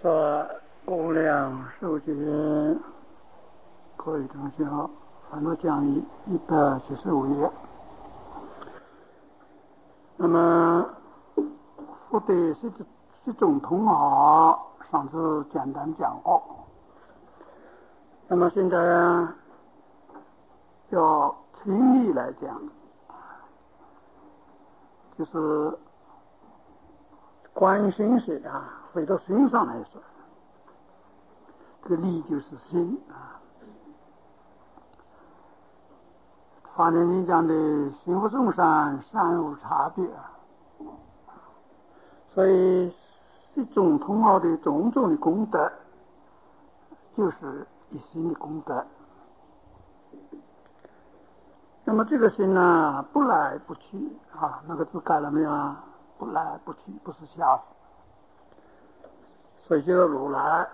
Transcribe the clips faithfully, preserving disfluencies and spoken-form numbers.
说无量寿经，各位同学好，反正讲义一百七十五页。那么佛的十十种通号，上次简单讲过。那么现在呢，要情理来讲，就是观心学啊，回到心上来说，这个理就是心啊。法莲经讲的心无众善，善无差别，所以十种通号的种种的功德，就是一心的功德。那么这个心呢，不来不去啊，那个字改了没有啊？不来不去，不是下死，所以叫做如来。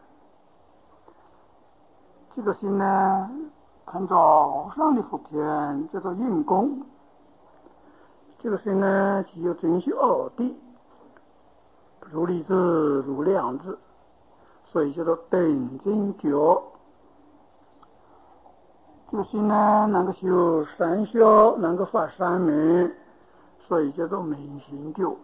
这个心呢，看着上的福田叫做运功。这个心呢，具有真虚二谛，如理智如量智，所以叫做等正觉。这个心呢，能够修三修，能够发三明，所以叫做明心觉。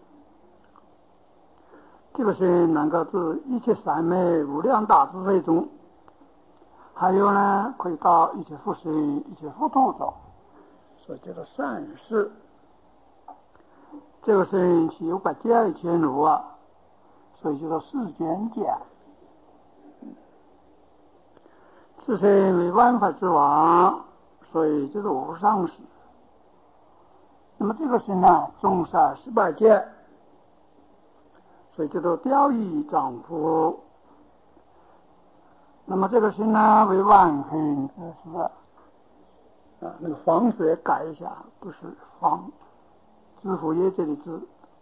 这个心能够自一切三昧无量大智慧中，还有呢，可以到一切福心、一切福土中，所以叫做善事。这个心岂有百劫以前如啊，所以叫做世间界。自身为万法之王，所以叫做无上士。那么这个心呢，纵杀十八界，所以叫做调御丈夫。那么这个心呢，为万恒之士啊，那个方式也改一下，不是方，知府业这里知，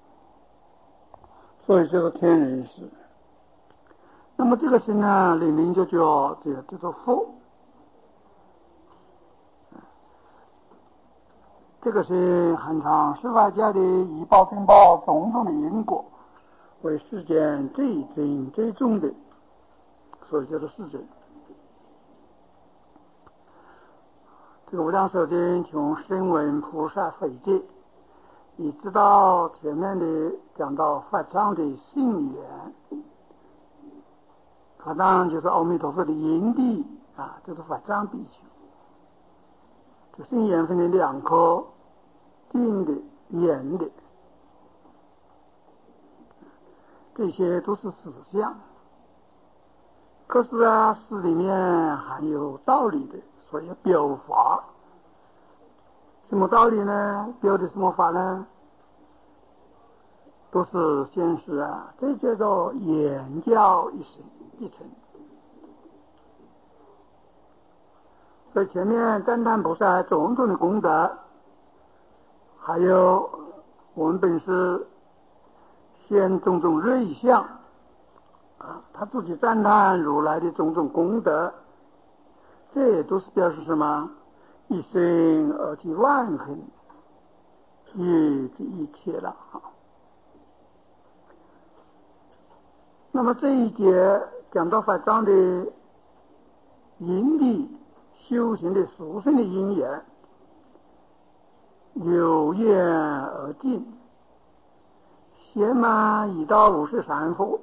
所以叫做天人师。那么这个心呢，里面就叫这个叫做福。这个是含藏十法界的以报正报种种的因果，为世间最真最重的，所以叫做世真。这个无量寿经从声闻菩萨慧界，一直到前面的讲到法藏的信缘。法藏就是阿弥陀佛的因地啊，就是法藏比丘。这信缘分为两颗，近的、远的，这些都是实相。可是啊，事里面含有道理的，所以表法。什么道理呢？表的什么法呢？都是现实啊，这叫做言教一生一成。所以前面赞叹菩萨种种的功德，还有我们本师现种种瑞相啊，他自己赞叹如来的种种功德，这也都是表示什么？一生而及万恒，于这一切了啊。那么这一节讲到法藏的因地修行的殊胜的因缘，由远而近，显满已到五十三佛。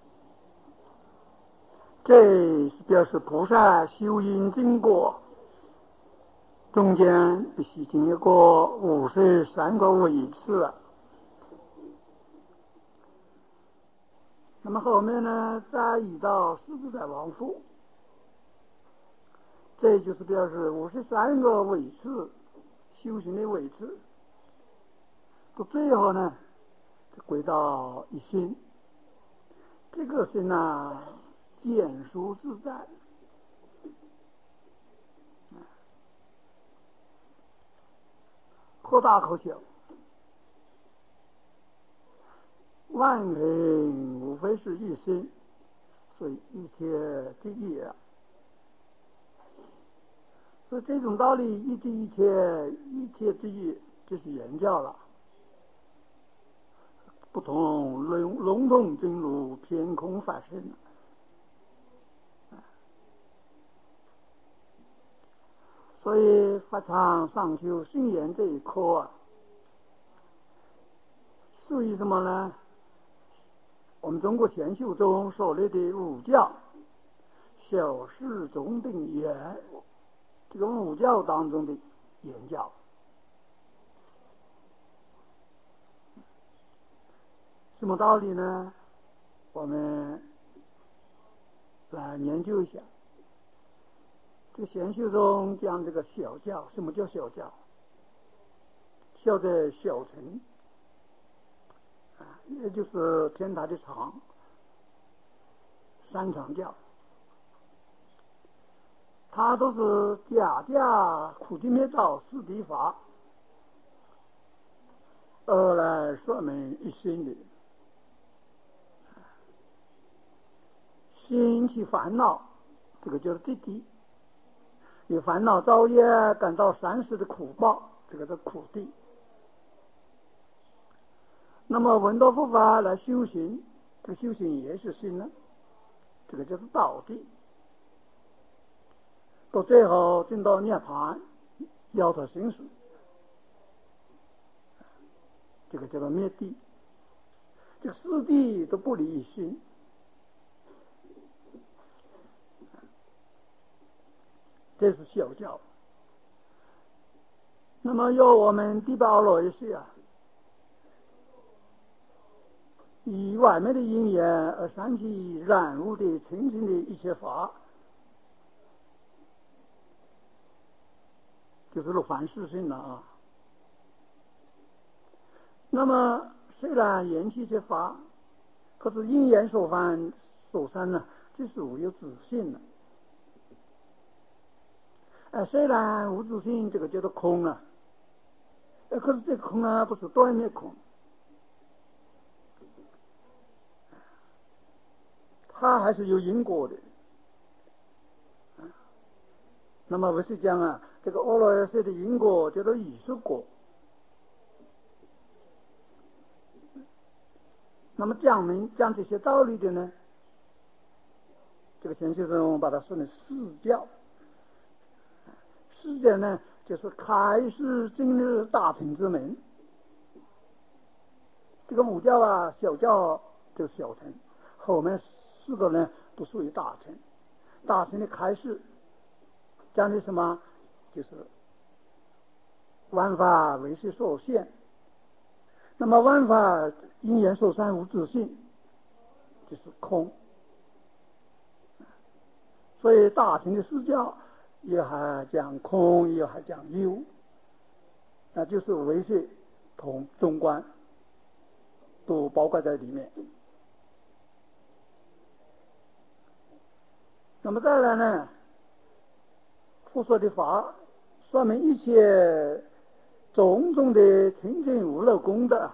这是表示菩萨修因经过中间必须经历过五十三个位次。那么后面呢，再移到四自在王父，这就是表示五十三个位次修行的位次，到最后呢，就归到一心。这个心啊，简殊自在，可大可小，万人无非是一心，所以一切第一啊。所以这种道理，一即一切，一切之一，就是言教了。不同笼笼统进入偏空法身。所以法常上修心言这一课啊，属于什么呢？我们中国禅修中所谓的五教，小事中定言，这个五教当中的言教。什么道理呢？我们来研究一下。这个禅修中讲这个小教，什么叫小教？小在小乘啊，也就是天台的常，三常教，它都是假假苦集灭道四谛法而来说明一心的。心起烦恼，这个就是第谛。有烦恼造业，感到三世的苦报，这个是苦谛。那么闻到佛法来修行，这个修行也是心呢，这个就是道谛。到最后进到涅槃，摇头行死，这个叫做灭谛。这四谛都不离心。这是小教。那么要我们第八罗一些啊，以外面的因缘而生起染污的清净的一切法，就是入凡世性了啊。那么虽然言起这法，可是因缘所犯所生呢，这是无有自性了。哎，虽然无自性，这个叫做空啊，哎，可是这个空啊，不是断灭空，它还是有因果的。那么我是讲啊，这个阿罗耶的因果叫做已熟果。那么讲明讲这些道理的呢，这个玄学中把它说成四教。四教呢，就是开示今日大乘之门。这个五教啊，小教就是小乘，后面四个呢都属于大乘。大乘的开示讲的什么？就是万法唯识所现。那么万法因缘所生无自性，就是空。所以大乘的四教也还讲空，也还讲有，那就是唯识同中观都包括在里面。那么再来呢，佛说的法说明一切种种的清净无漏功德，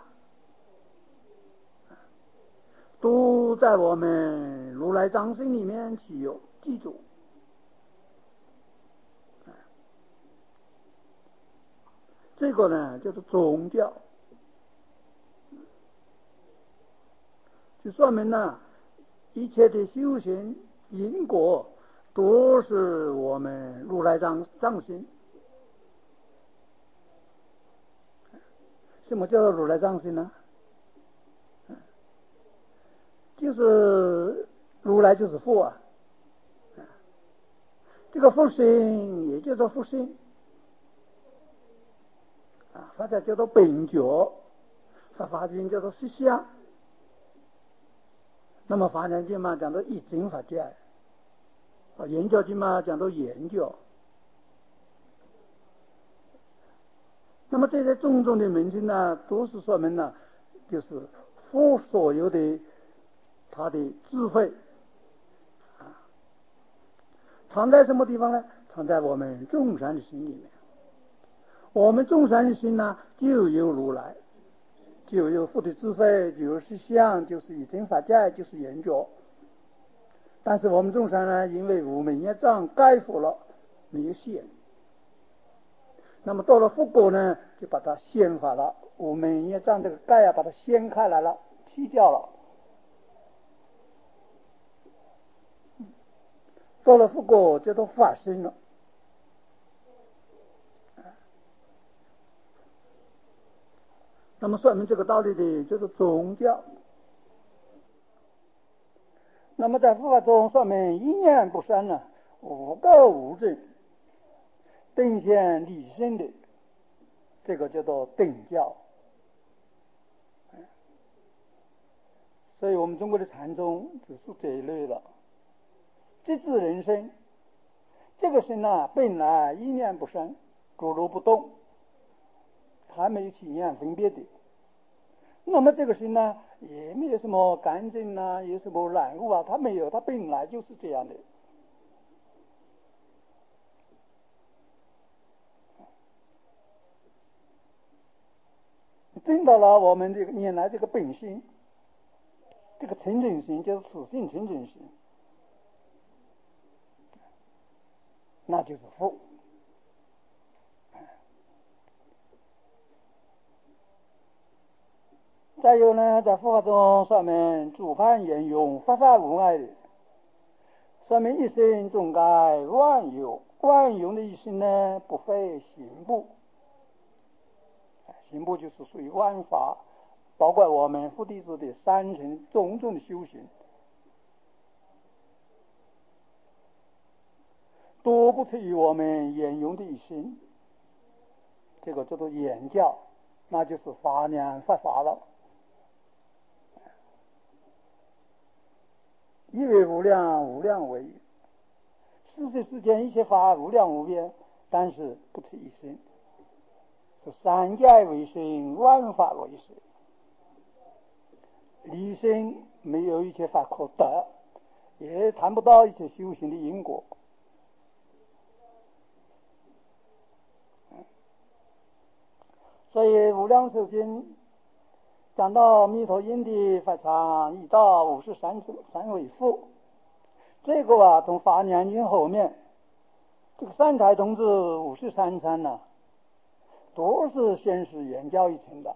都在我们如来藏心里面起有记住。这个呢就是宗教，就说明呢一切的修行因果都是我们如来藏藏心。什么叫做如来藏心呢？就是如来就是佛啊，这个佛心也叫做佛心啊，或者叫做本觉，法华经叫做实相。那么华严经嘛讲到一真法界，啊，圆教经嘛讲到圆教。那么这些种种的名称呢，都是说明了就是佛所有的他的智慧啊，藏在什么地方呢？藏在我们众生的心里面。我们众生的心呢，就有如来，就有佛的智慧，就有实相，就是一真法界，就是圆觉。但是我们众生呢，因为无明业障盖覆了，没有现。那么到了佛果呢，就把它显化了，无明业障这个盖啊，把它掀开来了， 去掉了，做了副果就都发生了。那么说明这个道理的就是宗教。那么在佛法中说明一念不生呢，无垢无证，定现理性的，这个叫做定教。所以我们中国的禅宗只是这一类的，直至人生，这个身呢本来一念不生，着落不动，还没有起念分别的。那么这个心呢也没有什么干净啊，有什么染污啊，它没有，它本来就是这样的。证到了我们这个原来这个本心，这个清净心就是此性清净心，那就是佛。再有呢，在佛法中说明主盘圆融，法法无碍的，说明一心总该万有，万有的一心呢不非行部，行部就是属于万法，包括我们佛弟子的三层种种的修行，都不出于我们圆融的一心，这个叫做圆教，那就是法量法法了。一为无量，无量为一。世界之间一切法无量无边，但是不出一心。是三界为心，万法为心。离心没有一切法可得，也谈不到一切修行的因果。所以无量寿经讲到弥陀因的法常一到五十三三位佛，这个啊从法年经后面，这个三台同志五十三参呢，都是先是原教一层的。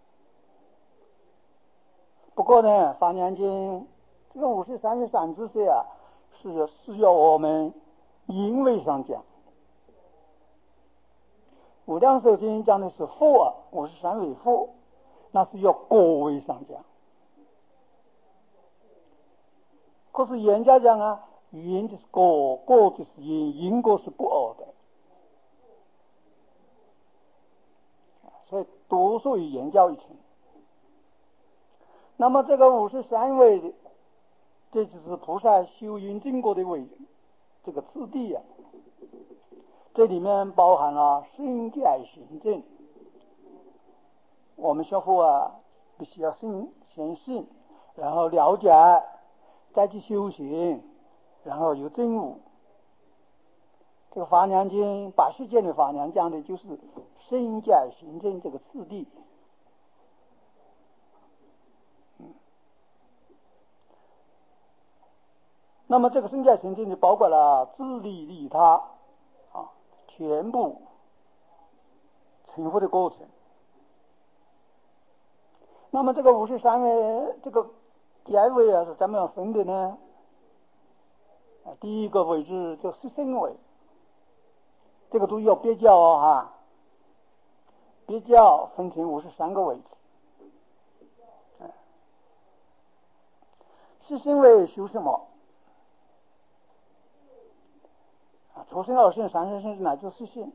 不过呢，法年经这个五十三位三智些啊，是是要我们因位上讲。无量寿经讲的是佛啊，五十三位佛，那是要果位上讲。可是原家讲啊，因就是果，果就是因，因果是不二的，所以都属于原教一层。那么这个五十三位的，这就是菩萨修因经过的位这个次第啊，这里面包含了身界行证。我们学佛啊，必须要先先信，然后了解，再去修行，然后有证悟。这个法娘经八十卷的法娘讲的就是身界行证这个次第。嗯，那么这个身界行证就包括了自利利他啊，全部成佛的过程。那么这个五十三位，这个第二位啊是怎么样分的呢？啊，第一个位置叫十身位，这个都要别教哦哈，别教分成五十三个位置。十身位修什么？啊，初生、二生、三生、甚至乃至四生，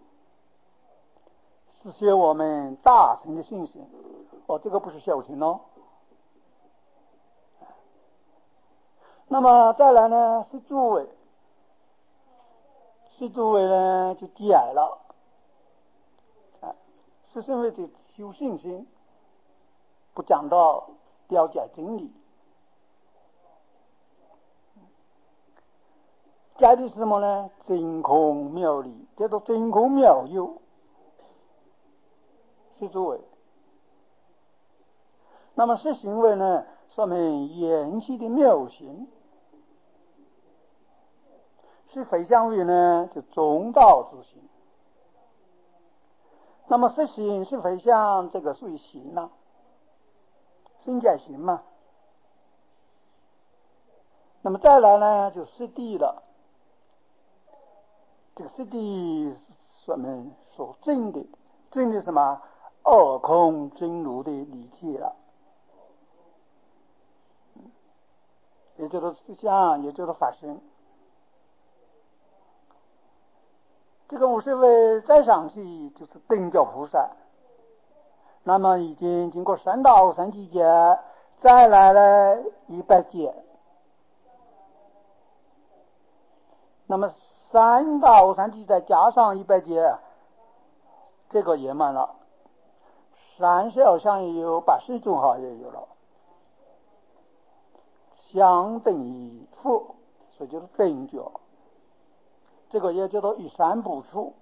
是修我们大乘的信心。哦，这个不是小乘哦。那么再来呢，是诸位，是诸位呢就低矮了。啊，是身为的修信心，不讲到了解真理。加的是什么呢？真空妙理，叫做真空妙有，是诸位。那么是行为呢，说明缘起的妙行。是回向位呢，就中道之行。那么是行是回向，这个属于行啊。 身解行嘛。那么再来呢，就实地了。这个实地我们所证的，证的什么？二空真如的理解了，也就是思想，也就是法身。这个五十位再上去就是等觉菩萨，那么已经经过三到三季节，再来了一百劫。那么三到三季再加上一百劫，这个圆满了。三十二相也有，八十种好也有了，相等于佛，所以就是等觉。这个也叫做一三不处，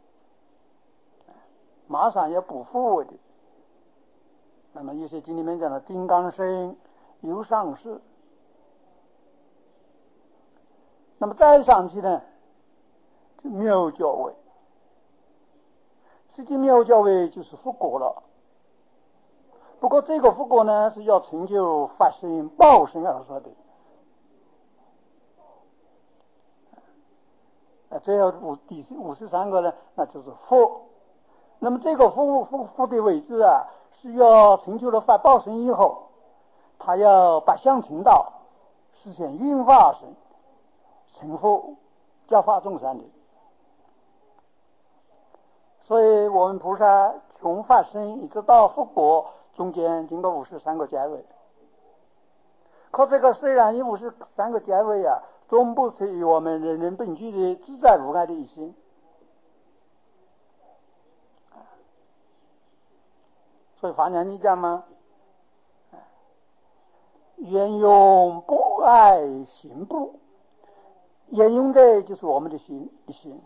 马上要补佛的。那么有些经里面讲的金刚身有上士。那么再上去呢，妙觉位。实际妙觉位就是佛果了。不过这个佛果呢，是要成就法身报身而说的。啊，最后五第五十三个呢，那就是佛。那么这个佛佛佛的位置啊，是要成就了法报身以后，他要把相成道，实现因化身，成佛教化众生的。所以我们菩萨从法身一直到佛果，中间经过五十三个阶位。可这个虽然有五十三个阶位啊，终不属于我们人人本具的自在无碍的一心。所以华严经讲嘛，缘用不爱行不，缘用的就是我们的心一心，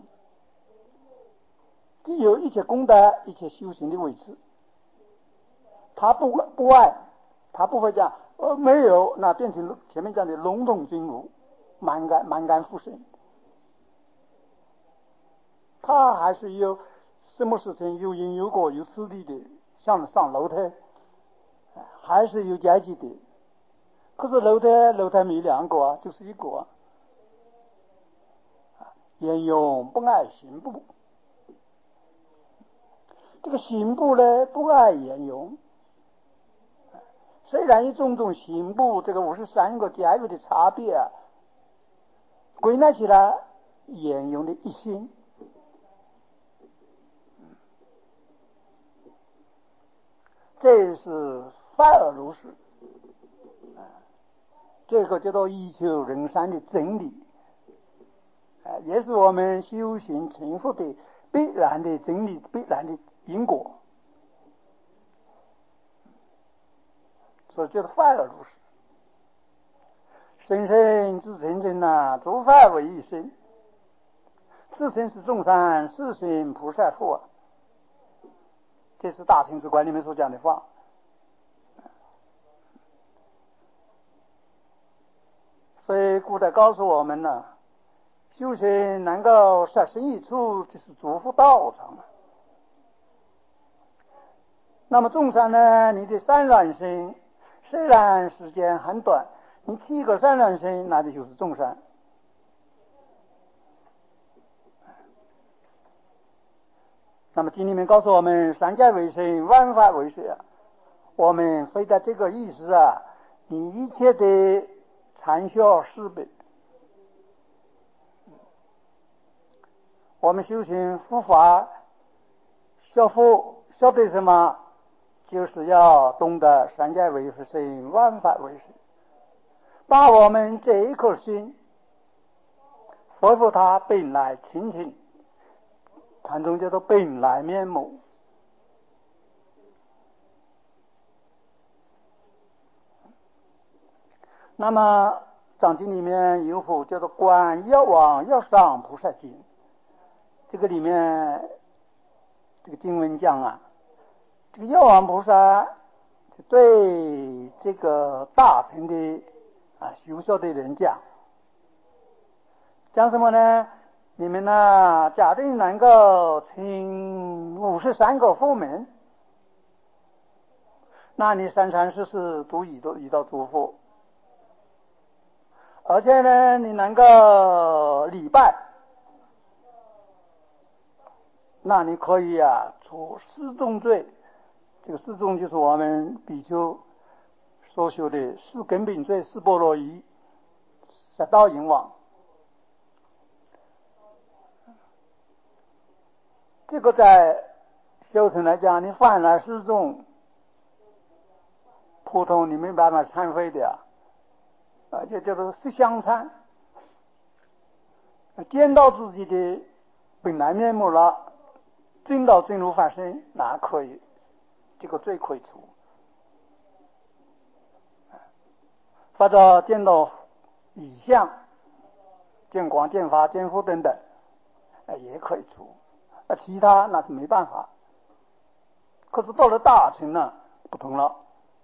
既有一切功德一切修行的位置。他不不爱，他不会讲呃没有，那变成前面讲的笼统真如，蛮干蛮干附身。他还是有什么事情有因有果有次第的，像上楼梯还是有阶级的。可是楼梯楼梯没两个啊，就是一个啊。缘用不爱行不，这个行不呢不爱缘用。虽然有种种行不这个五十三个阶位的差别啊，归纳起来缘用的一心。这是法尔如是，这个叫做一求人生的真理，也是我们修行成佛的必然的真理，必然的因果。所以叫做法尔如是。生生自成真呐，诸法为一身。自身是众生，自身菩萨佛。这是大乘之观里面所讲的话。所以古代告诉我们呢，修行能够设身一处，就是祝福道场。那么众生呢，你的善卵身虽然时间很短，你七个善卵身，那就是众生。那么经里面告诉我们，三界为身，万法为水啊。我们非在这个意思啊，你一切的禅修四辈，我们修行护法修佛，修的什么？就是要懂得三界为身，万法为水，把我们这一颗心恢复它本来清净，禅宗叫做本来面目。那么藏经里面有幅叫做观药王药上菩萨经，这个里面这个经文讲啊，这个药王菩萨对这个大乘的啊修学的人讲，讲什么呢？你们呢，假定能够听五十三个佛门， 那你三餐世事都遇到遇到祝福，而且呢，你能够礼拜，那你可以啊除四重罪。这个四重就是我们比丘所修的四根本罪、四波罗夷、十道淫妄。这个在修成来讲，你犯了四重，普通你没办法忏悔的啊，而且叫做十相忏，见到自己的本来面目了，真到真如法身，那可以，这个罪可以除。或者见到异相，见光、见法、见佛等等，也可以除。其他那是没办法。可是到了大乘呢，不同了。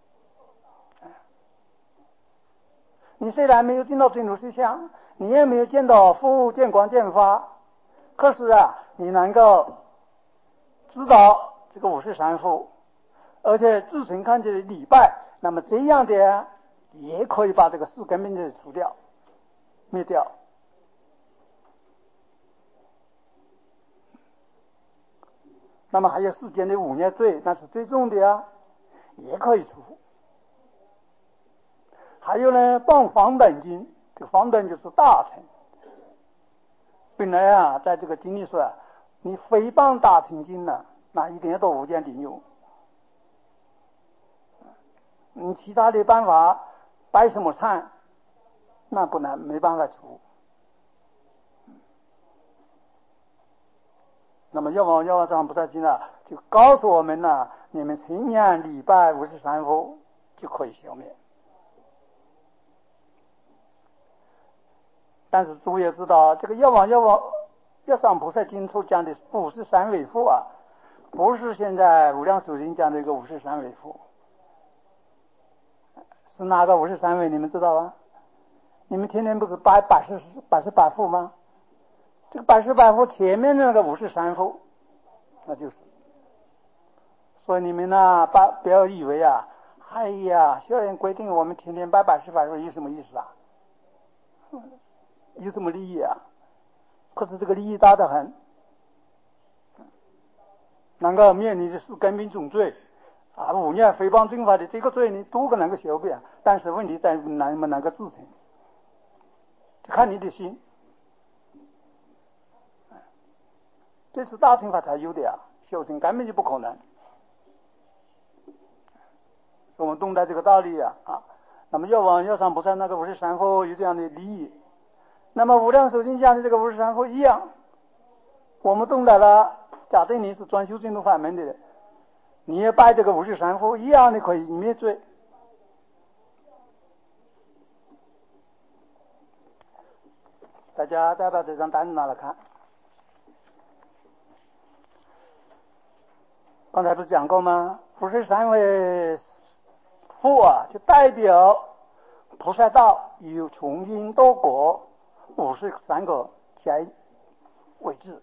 你虽然没有见到真如实相，你也没有见到佛、见光、见法，可是啊，你能够知道这个五十三佛，而且自身看起来礼拜，那么这样的也可以把这个四根本罪除掉、灭掉。那么还有世间的五孽罪，那是最重的啊，也可以除。还有呢，谤方等经，这个方等就是大乘。本来啊，在这个经里说啊，你诽谤大乘经呢，那一定要到无间地狱。你其他的办法摆什么忏，那不能没办法除。那么药王药王藏菩萨经呢，就告诉我们呢，你们成年礼拜五十三佛就可以消灭。但是诸位也知道，这个药王药王药上菩萨经处讲的五十三位佛啊，不是现在无量寿经讲的一个五十三位佛，是哪个五十三位？你们知道吗？你们天天不是拜八十八十八佛吗？这个八十八佛前面那个五十三佛，那就是。所以你们呢，不不要以为啊，哎呀，校园规定我们天天拜八十八佛有什么意思啊？有什么利益啊？可是这个利益大得很，能够灭你的四根本重罪啊，五念诽谤正法的这个罪你都能够消灭，但是问题在能不能够自成，就看你的心。这是大乘法才有的呀，小乘根本就不可能。我们懂得这个道理啊啊。那么药王药上菩萨那个五十三佛有这样的利益，那么无量寿经讲的这个五十三佛一样，我们懂得了。假定你是专修净土法门的人，你也拜这个五十三佛一样的可以灭罪。大家再把这张单子拿来看。刚才不是讲过吗？五十三位佛啊，就代表菩萨道有从因多果五十三个加位置。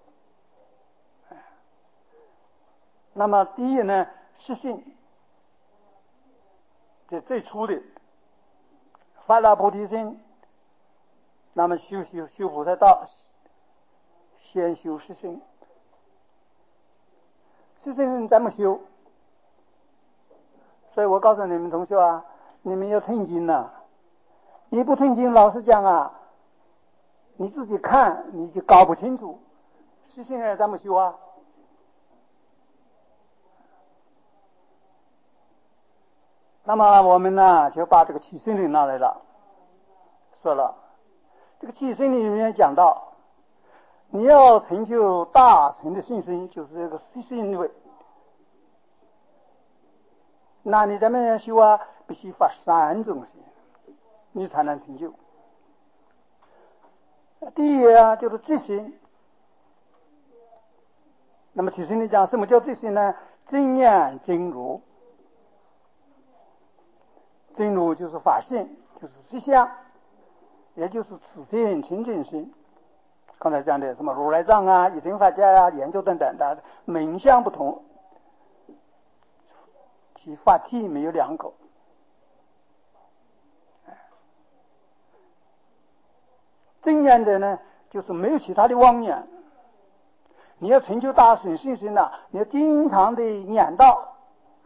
那么第一呢，是性，这最初的发了菩提心，那么修修修菩萨道，先修是性。是性怎么修？所以我告诉你们同学啊，你们要听经呐、啊，你不听经，老实讲啊，你自己看你就搞不清楚是性怎么修啊。那么我们呢就把这个起心理拿来了，说了这个起心理里面讲到，你要成就大乘的信心，就是这个十心位。那你怎么样修啊？必须发三种心，你才能成就。第一啊，就是自心。那么起心里讲，什么叫自心呢？真言真如。真如就是法性，就是实相，也就是此心清净心。刚才讲的什么如来藏啊、一真法界啊、研究等等的，名相不同， 其法体没有两个。正念的呢，就是没有其他的妄念。你要成就大乘信心呢，你要经常的念到，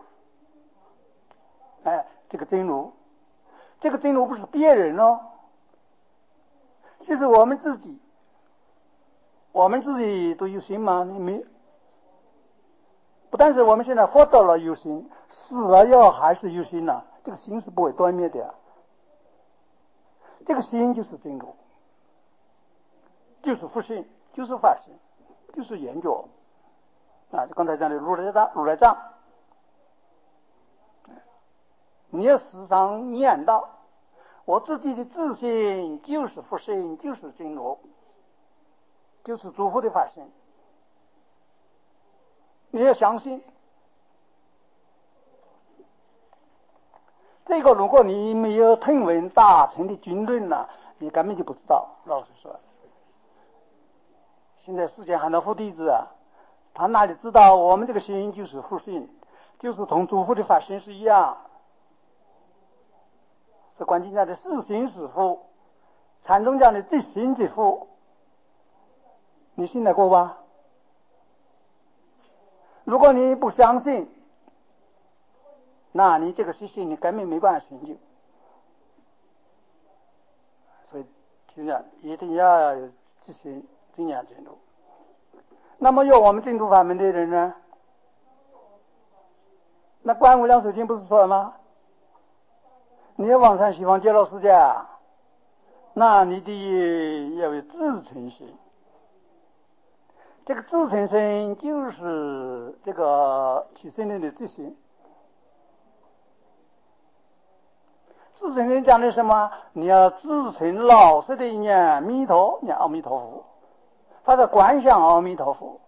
哎，这个真如，这个真如不是别人哦，就是我们自己。我们自己都有心吗？你没，不但是我们现在活到了有心，死了要还是有心呢、啊？这个心是不会断灭的、啊。这个心就是真如，就是佛心，就是法心，就是研究啊！就刚才讲的如来藏，如来藏，你要时常念到，我自己的自心就是佛心，就是真如，就是诸佛的法心。你要相信这个，如果你没有听闻大乘的经论呢，你根本就不知道。老实说，现在世间很多佛弟子啊，他哪里知道我们这个心就是佛心，就是同诸佛的法心是一样。是观经讲的是心是佛，禅宗讲的即心即佛，你信得过吧？如果你不相信，那你这个事情你根本没办法成就。所以就讲一定要有自信经验程度。那么有我们净土法门的人呢，那观无量寿经不是说了吗？你要往生西方极乐世界啊，那你得要有自诚心。这个自诚心就是这个起心论的自心。自诚心讲的什么？你要自诚老实的念弥陀，念阿弥陀佛，他的观想阿弥陀佛。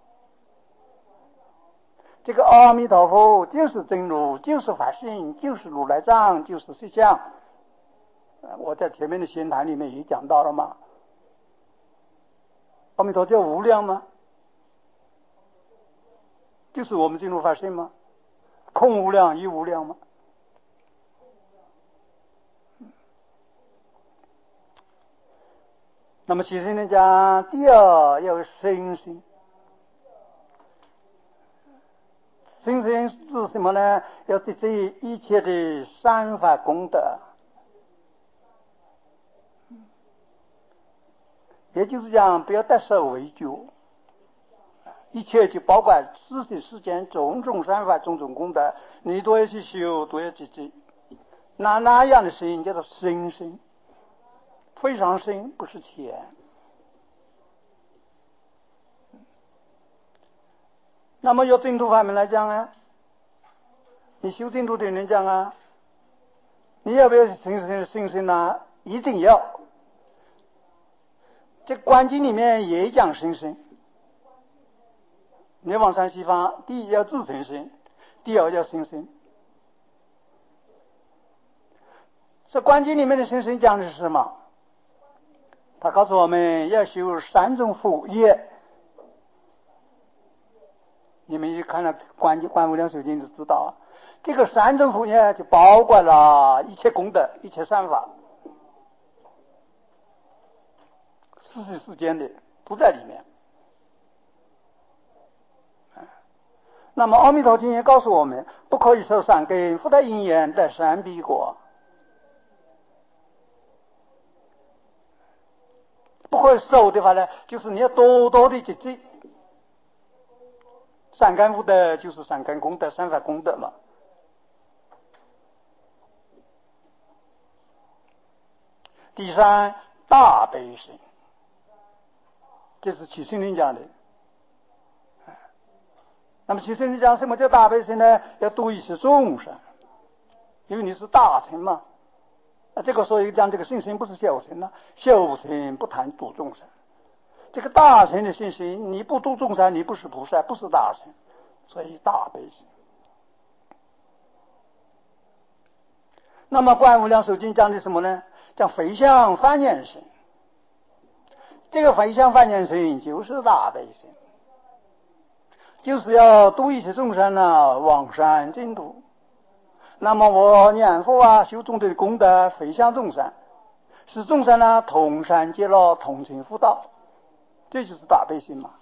这个阿弥陀佛就是真如，就是法性，就是如来藏，就是实相。我在前面的闲谈里面也讲到了嘛。阿弥陀叫无量吗？就是我们真如法性吗？空无量亦无量吗？那么其实呢讲，第二要有身心。身心是什么呢？要对这一切的善法功德，也就是讲不要得舍为救，一切就包括自己世间种种善法种种功德，你都要去修，都要去记。那那样的心叫做身心，非常深，不是浅。那么由净土法门来讲呢，你修净土的人讲啊，你要不要身心身心呢？一定要。这观经里面也讲身心。你往生西方，第一要自诚心，第二要身心。这观经里面的身心讲的是什么？他告诉我们要修三种佛业。你们一看了观观无量寿经就知道啊，这个三种佛业就包括了一切功德、一切善法，世世世间的都在里面。那么阿弥陀经也告诉我们，不可以受善根，福德因缘得善彼果。不可以受的话呢，就是你要多多的积聚。善根福德就是善根功德、善法功德嘛。第三，大悲心，这是起心论讲的。那么起心论讲什么叫大悲心呢？要度一切众生，因为你是大乘嘛。啊，这个所以讲这个信心不是小乘啊，小乘不谈度众生。这个大乘的信心，你不度众生，你不是菩萨，不是大乘，所以大悲心。那么观无量寿经讲的什么呢？讲回向翻念心。这个回向翻念心就是大悲心，就是要度一切众生呢往生净土。 那么我念佛啊，修众的功德，回向众生，使众生呢同善皆乐，同成佛道，这就是大悲心嘛。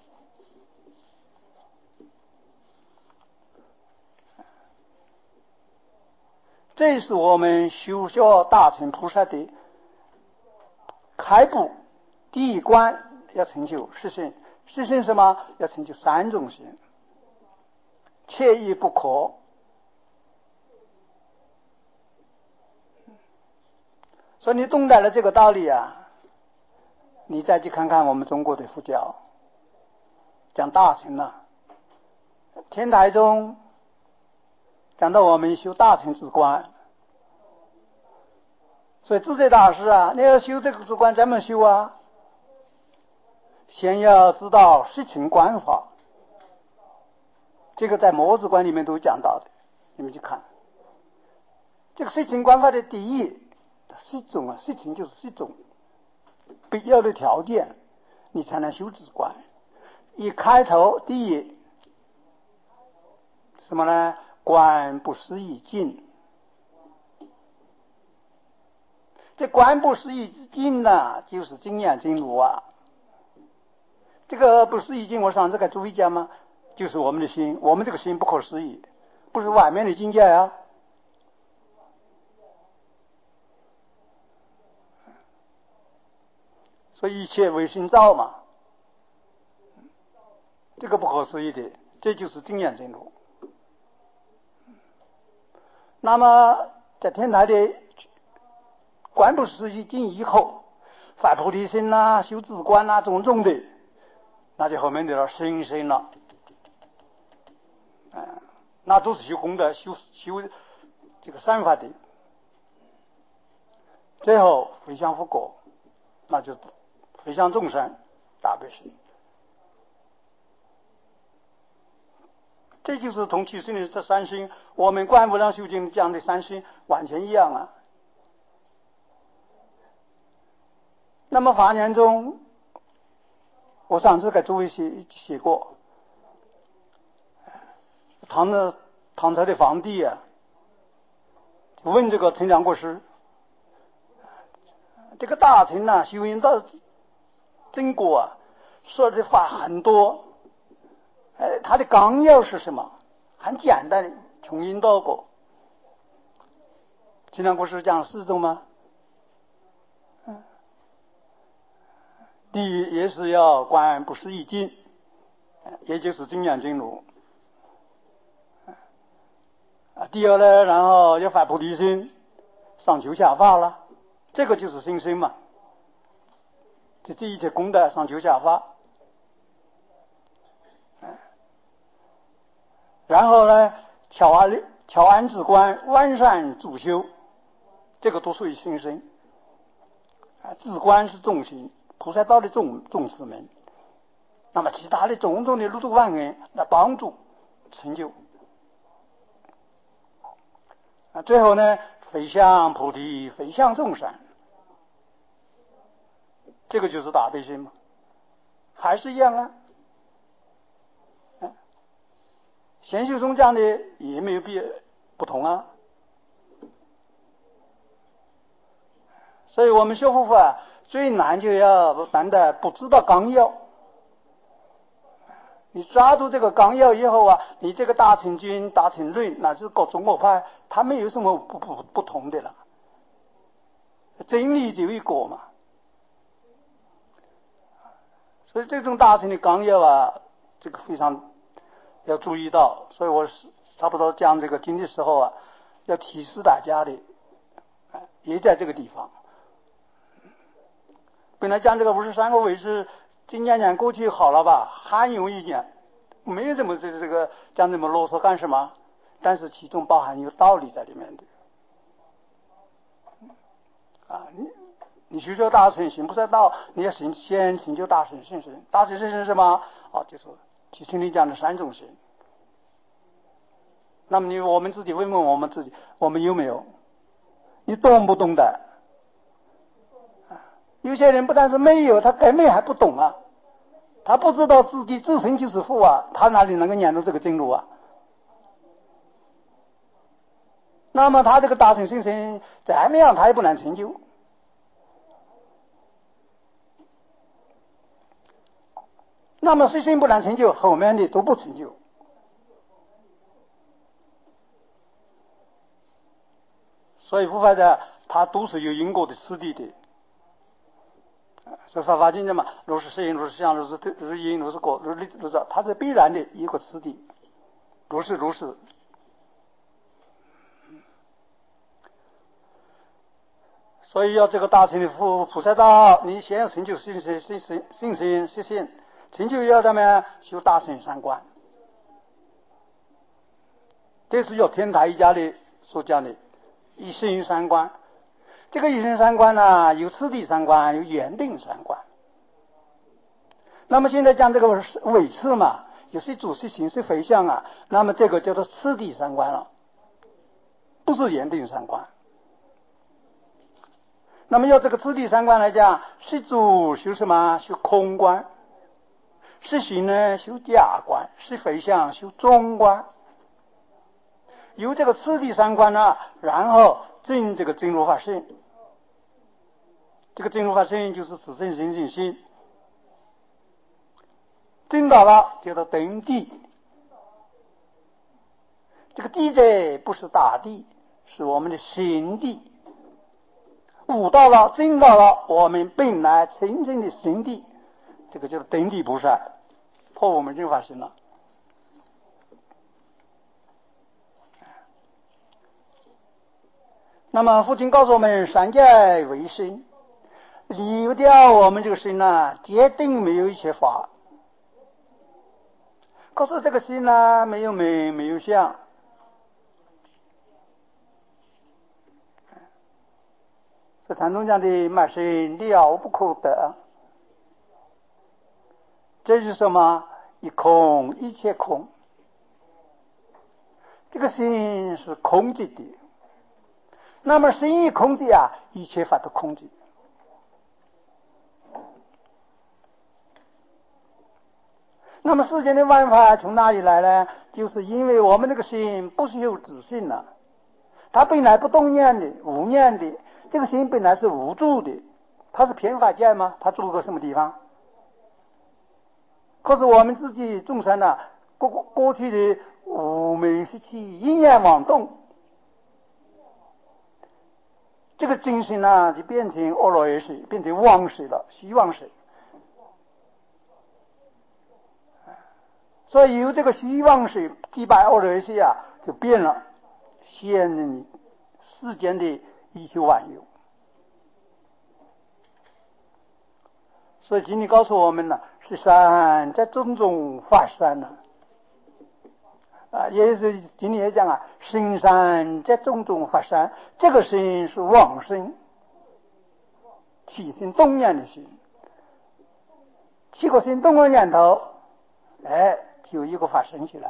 这是我们修学大乘菩萨的开步第一关，要成就实心。实心什么？要成就三种心，切一不可。所以你懂得了这个道理啊，你再去看看我们中国的佛教，讲大乘啊，天台中讲到我们修大乘之观，所以智者大师啊，你要修这个之观怎么修啊？先要知道实情观法，这个在摩子观里面都讲到的，你们去看这个实情观法的第一是一种啊，实情就是一种必要的条件，你才能修止观。一开头第一什么呢？观不思议境。这观不思议境呢，就是经验经如啊。这个不思议境，我上次给诸位讲吗？就是我们的心，我们这个心不可思议，不是外面的境界啊。所以一切唯心造嘛，这个不可思议的，这就是经验真如。那么在天台的观不思议境以后，发菩提心啊，修止观啊，种种的，那就后面的心身了，嗯，那都是修功德，修修这个善法的。最后回向佛果，那就回向众生，大悲心。这就是同其实的这三心，我们观无量修经讲的三心完全一样啊。那么法年中，我上次给诸位写写过，唐的唐朝的皇帝啊，问这个陈讲国师，这个大臣啊，修行到真果啊，说的话很多，哎，他的纲要是什么？很简单的，从因到果。陈讲国师讲四种吗？嗯，第一也是要观不思议境，也就是经验真如。啊，第二呢，然后要发菩提心，上求下发了，这个就是心身嘛。这这一切功德上求下发。然后呢，巧安巧安止观，完善主修，这个都属于心身。啊，止观是众心，菩萨道的众众持门。那么其他的种种的路途万缘来帮助成就。啊，最后呢，回向菩提，回向众生，这个就是大悲心嘛，还是一样啊。贤修中讲的也没有必不同啊。所以我们学佛法最难就要难的不知道纲要。你抓住这个纲要以后啊，你这个大乘经、大乘论乃至各中国派，它没有什么不不不同的了，真理就一个嘛。所以这种大乘的纲要啊，这个非常要注意到。所以我差不多讲这个经的时候啊，要提示大家的，也在这个地方。本来讲这个五十三个位是今年年过去好了吧，还有一年没有这么这个这个讲这么啰嗦干什么？但是其中包含有道理在里面的啊。你你学学大乘行不是道，你要行先成就大乘信心。大乘信心是什么？哦，就是其实你讲的三种心。那么你我们自己问问我们自己，我们有没有？你懂不懂的？有些人不但是没有，他根本还不懂啊，他不知道自己自身就是佛啊，他哪里能够念到这个经路啊？ 那么他这个大乘心性怎么样他也不能成就。那么实心不能成就，后面的都不成就。所以佛法的它都是有因果的次第的。所以法华经讲嘛，如是实因，如是相，如是如是因，如是果，如是如是，它是必然的一个次第。如是如是。所以要这个大乘的菩菩萨道，你先要成就信心、信心、信心、信心，成就要怎么样？修大乘三观。这是要天台一家的所讲的一心三观。这个一心三观呢，有次第三观，有缘定三观。那么现在讲这个尾次嘛，有些主是形式回向啊，那么这个叫做次第三观了，不是缘定三观。那么要这个次第三观来讲，是主修什么？修空观。是行呢修假观，是回向修中观。有这个次第三观呢，然后证这个真如法性。这个真如法性就是此生心性心。证到了叫做登地。这个地者不是大地，是我们的心地。悟到了，证到了我们本来真正的心地，这个叫做登地菩萨，破我们正法身了。那么父亲告诉我们，三界为心，离掉我们这个心呢，决定没有一切法。可是这个心呢，没有美，没有相。是禅宗讲的满心了不可得。这是什么？一空，一切空。这个心是空寂的。那么心一空寂啊，一切法都空寂。那么世间的万法从哪里来呢？就是因为我们这个心不是有自信了，它本来不动念的，无念的。这个心本来是无住的，它是偏法界吗？它住个什么地方？可是我们自己众生呢、啊，过过去的无明习气因缘妄动，这个精神呢就变成阿罗耶识，变成妄识了，虚妄识。所以由这个虚妄识击败阿罗耶识啊，就变了现世间的一切万有。所以经理告诉我们呢，是山在种种法山呢，啊，也是经理也讲啊，深山在种种法山，这个心是妄生，起心动念的心，起个心动个念头，哎，就一个法生起来，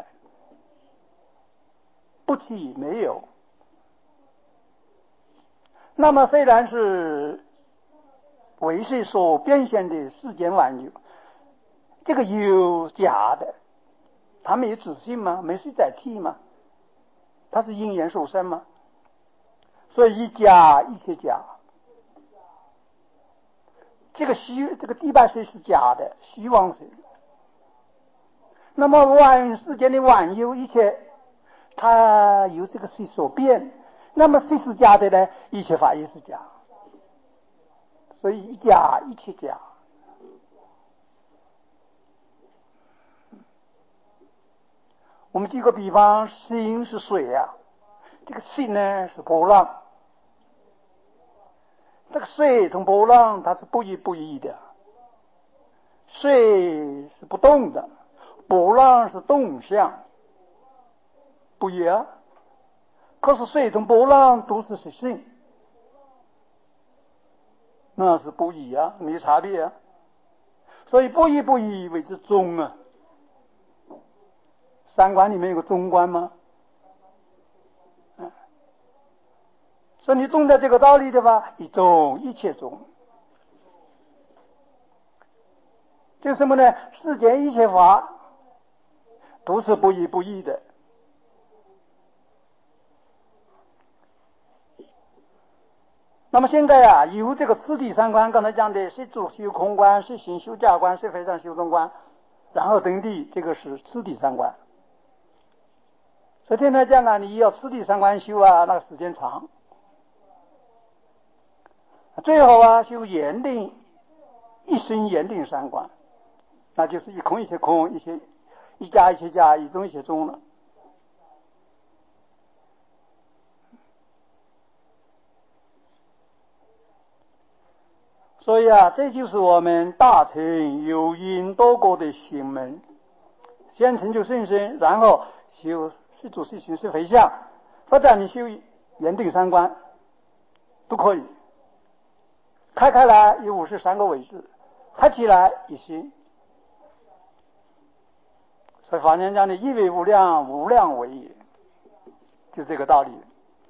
不起没有。那么虽然是为是所变现的世间万有，这个有假的，它没有自信吗？没是载体吗？它是因缘所生吗？所以一假一切假。这个虚，这个地败虽是假的，虚妄虽。那么万世间的万有一切，它由这个谁所变？那么谁是假的呢？一切法也是假。所以一假一切假。我们举个比方，心是水啊，这个心呢是波浪。这个水同波浪它是不一不一的，水是不动的，波浪是动向，不一样。可是水同波浪都是实性，那是不一样，没差别啊。所以不一不一谓之中啊。三观里面有个中观吗？嗯，所以你懂得这个道理的话，一中一切中。就什么呢？世间一切法都是不一不异的。 那么现在啊，有这个次第三观，刚才讲的是主修空观，是行修假观，是非常修中观，然后等地，这个是次第三观。所以天台讲啊，你要次第三观修啊，那个时间长。最后啊，修严定一生严定三观，那就是一空一切空，一切一假一切假，一中一切中了。所以啊，这就是我们大乘有因多果的行门，先成就甚深，然后修是主是行是回向，或者你修严定三观都可以。开开来有五十三个位置，开起来一心。所以法言讲的一为无量，无量为也，就这个道理。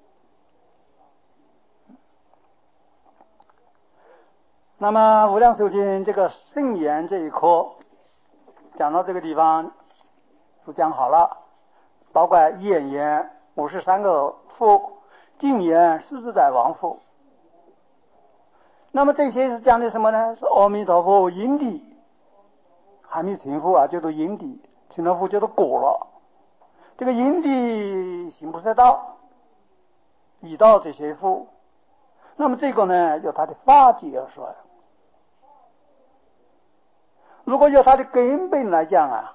那么无量寿经这个圣言这一课讲到这个地方就讲好了，包括演言五十三个父，净言四自在王父。那么这些是讲的什么呢？是阿弥陀佛因地还没成佛啊，叫做因地，成了佛叫做果了。这个因地行菩萨道，已到这些佛。那么这个呢，有它的法界而说。如果有它的根本来讲啊，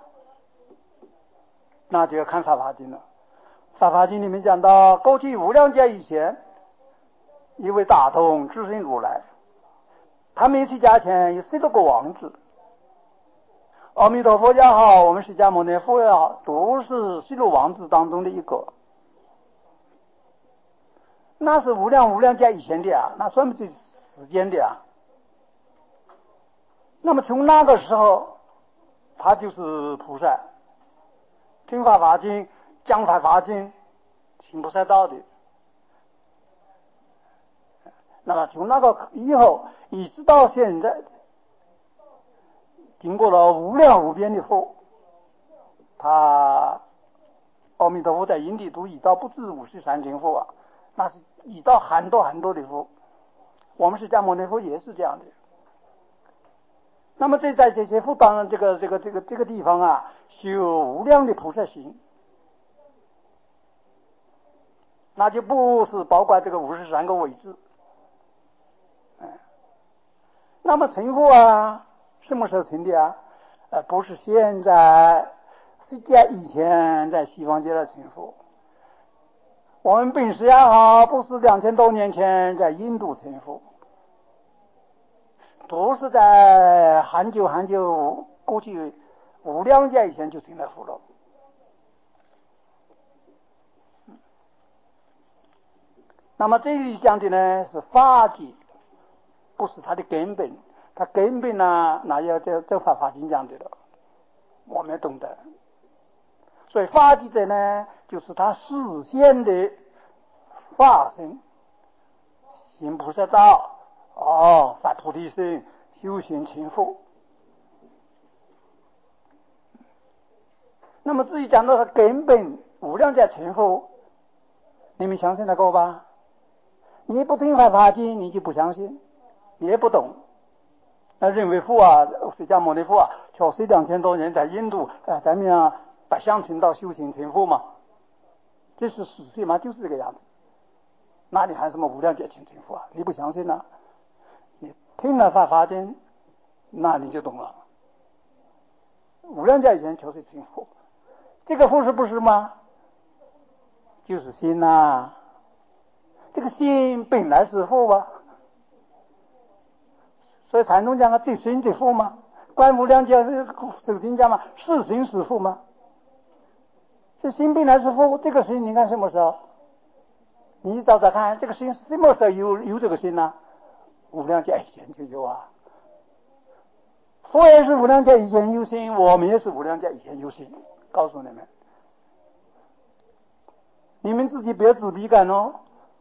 那就要看法华经了。法华经里面讲到，过去无量劫以前，一位大通智胜如来，他每次家前有十多个王子。阿弥陀佛也好，我们释迦牟尼佛也好，都是十六王子当中的一个。那是无量无量劫以前的啊，那算不是时间的啊。那么从那个时候，他就是菩萨，听法华经，讲法华经，行菩萨道的。那么从那个以后，一直到现在，经过了无量无边的佛，他阿弥陀佛在因地都已到不止五十三千佛啊，那是已到很多很多的佛。我们释迦牟尼佛也是这样的。那么这在这些佛当然这个这个这个这个地方啊，修无量的菩萨行，那就不是包括这个五十三个位置。那么成佛啊，什么时候成的啊？呃，不是现在，是在以前在西方界的成佛。我们本师也好，不是两千多年前在印度成佛，都是在很久很久过去无量劫以前就成了佛了。那么这里讲的呢是法界，不是它的根本。它根本呢，那要这这法华经讲的了，我们懂得。所以法界的呢，就是它实现的化身，行菩萨道，哦，发菩提心，修行成佛。那么至于讲到它根本无量劫成佛，你们相信那个吧？你不听法华经，你就不相信，你也不懂。那认为佛啊，释迦牟尼佛啊，确实两千多年在印度，哎，咱们啊，百相成道修行成佛嘛，这是事实嘛，就是这个样子。那你还什么无量劫成成佛啊？你不相信呢、啊？你听了法华经，那你就懂了。无量劫以前确实成佛，这个佛是不是吗？就是心呐、啊，这个心本来是佛啊。所以禅宗讲的最深的佛嘛，观无量劫首经讲嘛，是心是佛嘛。这心本来是佛，这个心你看什么时候？你找找看，这个心什么时候有有这个心呢、啊？无量劫以前就有啊。佛也是无量劫以前有心，我们也是无量劫以前有心。告诉你们，你们自己不要自卑感哦。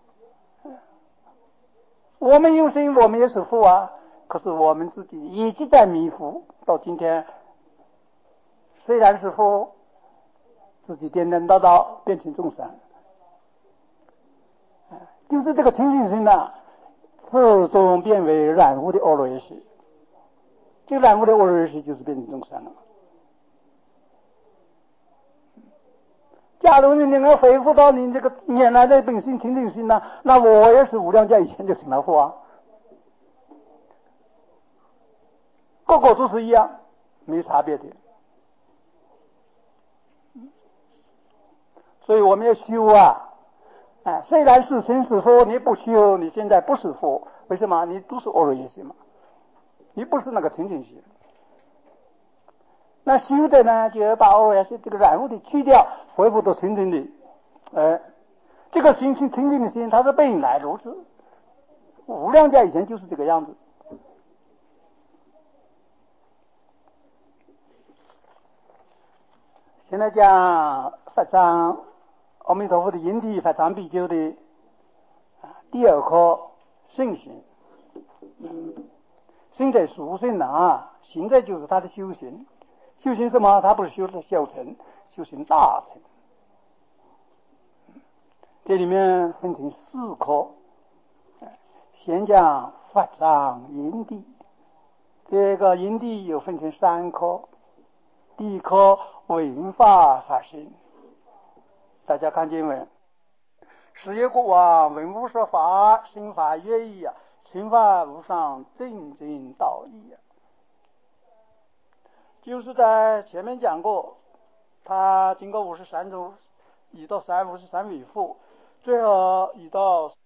我们有心，我们也是佛啊。可是我们自己一直在迷糊，到今天虽然是佛，自己颠颠倒倒变成众生，就是这个清净心呐、啊， 始终变为染污的恶劣习。这个染污的恶劣习就是变成众生了。假如你能够恢复到你这个原来的本性清净心呢，那我也是无量劫以前就成了佛啊，个个都是一样，没差别的。所以我们要修啊，哎，虽然是成是佛，你不修，你现在不是佛，为什么？你都是恶劣心嘛，你不是那个清净心。那修的呢，就要把恶劣心这个染污的去掉，恢复到清净的。哎，这个心性清净的心，它是本来如此，无量劫以前就是这个样子。现在讲发藏阿弥陀佛的因地发藏比丘的第二课信心。嗯，心在殊胜啊，心在就是他的修行。修行什么？他不是修的小乘，修行大乘。这里面分成四科，先讲发藏因地，这个因地又分成三科。第一科闻法发心，大家看经文，十业国王闻无说法，心法悦意啊，心法无上正正道义啊。就是在前面讲过，他经过五十三周，一到三五十三尾复，最后一到